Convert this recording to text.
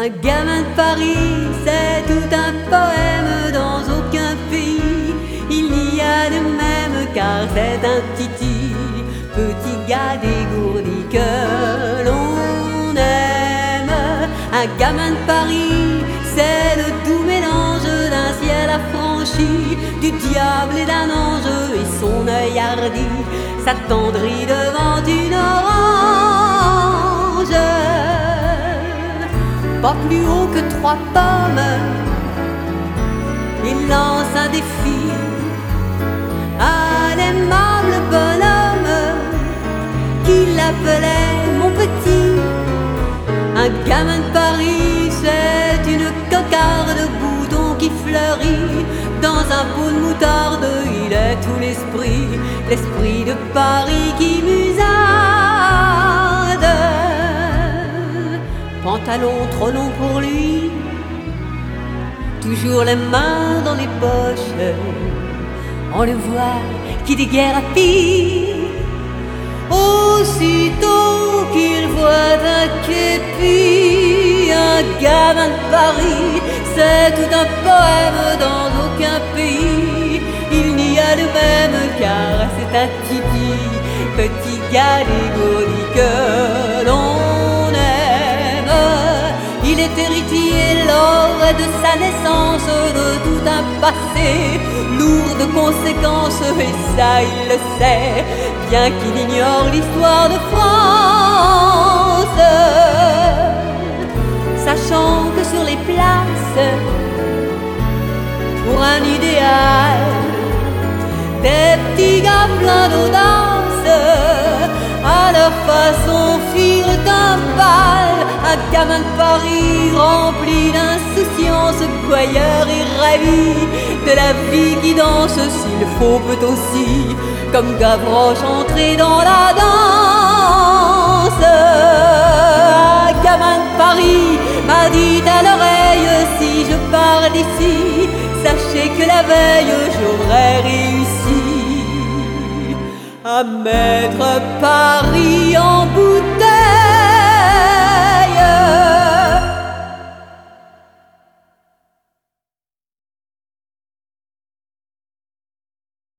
Un gamin de Paris, c'est tout un poème. Dans aucun pays il n'y a de même, car c'est un titi, petit gars dégourdi que l'on aime. Un gamin de Paris, c'est le doux mélange d'un ciel affranchi, du diable et d'un ange, et son œil hardi s'attendrit devant une orange. Pas plus haut que 3 pommes, il lance un défi à l'aimable bonhomme qui l'appelait mon petit. Un gamin de Paris, c'est une cocarde de boutons qui fleurit. Dans un pot de moutarde, il est tout l'esprit, l'esprit de Paris qui musade. Pantalon trop long pour lui, toujours les mains dans les poches, on le voit qui déguerpit. Aussitôt qu'il voit un képi, un gamin de Paris, c'est tout un poème. Dans aucun pays il n'y a de même, car c'est un titi, petit gars dégourdi que l'on aime. Il est héritier lors de sa naissance de tout un passé lourd de conséquences, et ça il le sait, bien qu'il ignore l'histoire de France. Sachant que sur les places, pour un idéal, des petits gars pleins d'audace, à leur façon firent un bal. Un gamin de Paris rempli d'insouciance, voyeur et ravi de la vie qui danse, s'il faut peut aussi, comme Gavroche, entrer dans la danse. Un gamin de Paris m'a dit à l'oreille, si je pars d'ici, sachez que la veille j'aurais réussi à mettre pas